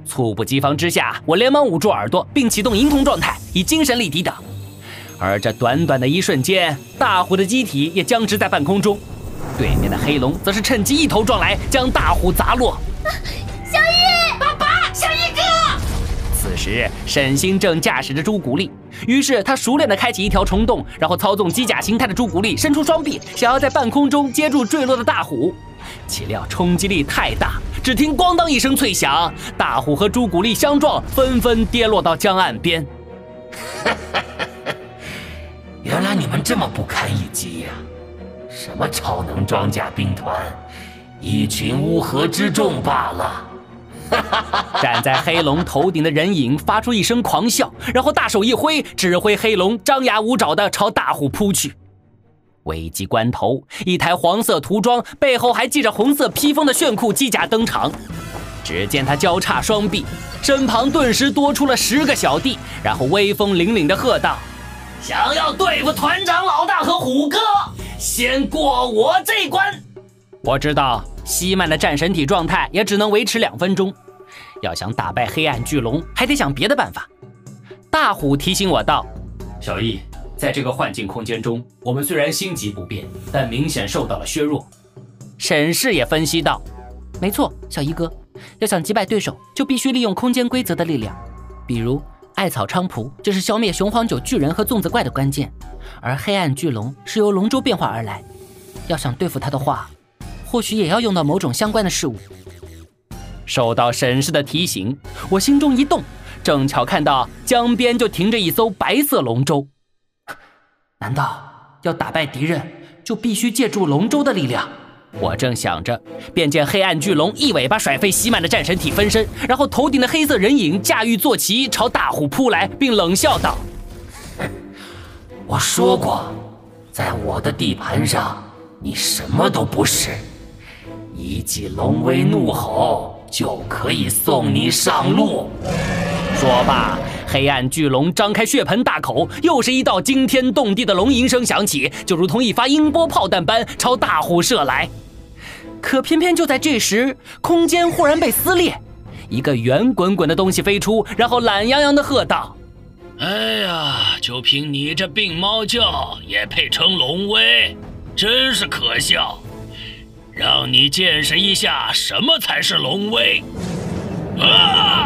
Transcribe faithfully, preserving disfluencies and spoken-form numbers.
猝不及防之下，我连忙捂住耳朵，并启动银瞳状态，以精神力抵挡。而这短短的一瞬间，大虎的机体也僵直在半空中，对面的黑龙则是趁机一头撞来，将大虎砸落。 啊、小易，爸爸，小易哥！ 此时，沈星正驾驶着朱古力，于是他熟练地开启一条虫洞，然后操纵机甲形态的朱古力伸出双臂，想要在半空中接住坠落的大虎。岂料冲击力太大，只听咣当一声脆响，大虎和朱古力相撞，纷纷跌落到江岸边。 原来你们这么不堪一击呀、啊！什么超能装甲兵团，一群乌合之众罢了。 站在黑龙头顶的人影发出一声狂笑，然后大手一挥，指挥黑龙张牙舞爪地朝大虎扑去。危急关头，一台黄色涂装、背后还系着红色披风的炫酷机甲登场。只见他交叉双臂，身旁顿时多出了十个小弟，然后威风凛凛地喝道：“想要对付团长老大和虎哥，先过我这关！”我知道希曼的战神体状态也只能维持两分钟，要想打败黑暗巨龙，还得想别的办法。大虎提醒我道：“小易，在这个幻境空间中，我们虽然星级不变，但明显受到了削弱。”沈氏也分析道：“没错，小易哥，要想击败对手，就必须利用空间规则的力量，比如艾草菖蒲就是消灭雄黄酒巨人和粽子怪的关键，而黑暗巨龙是由龙舟变化而来，要想对付它的话，或许也要用到某种相关的事物。”受到沈氏的提醒，我心中一动，正巧看到江边就停着一艘白色龙舟。难道要打败敌人，就必须借助龙舟的力量？我正想着，便见黑暗巨龙一尾巴甩飞希曼的战神体分身，然后头顶的黑色人影驾驭坐骑朝大虎扑来，并冷笑道：“ 我说过，在我的地盘上，你什么都不是。一记龙威怒吼，就可以送你上路。” 说罢，黑暗巨龙张开血盆大口，又是一道惊天动地的龙吟声响起，就如同一发音波炮弹般朝大虎射来。可偏偏就在这时，空间忽然被撕裂，一个圆滚滚的东西飞出，然后懒洋洋地喝道：“ 哎呀，就凭你这病猫叫也配称龙威，真是可笑！让你见识一下什么才是龙威！”啊！